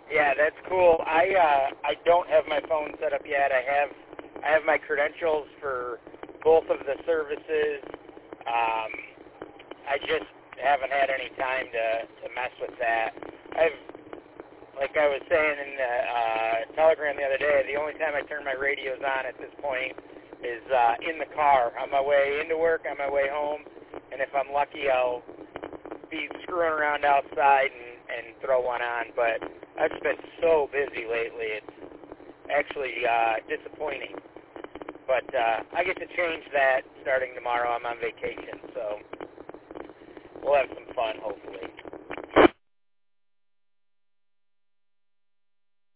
Yeah, that's cool. I don't have my phone set up yet. I have my credentials for both of the services. I just haven't had any time to mess with that. Like I was saying in the Telegram the other day, the only time I turn my radios on at this point is in the car, on my way into work, on my way home, and if I'm lucky, I'll be screwing around outside and throw one on. But I've just been so busy lately, it's actually disappointing. But I get to change that starting tomorrow. I'm on vacation, so we'll have some fun, hopefully.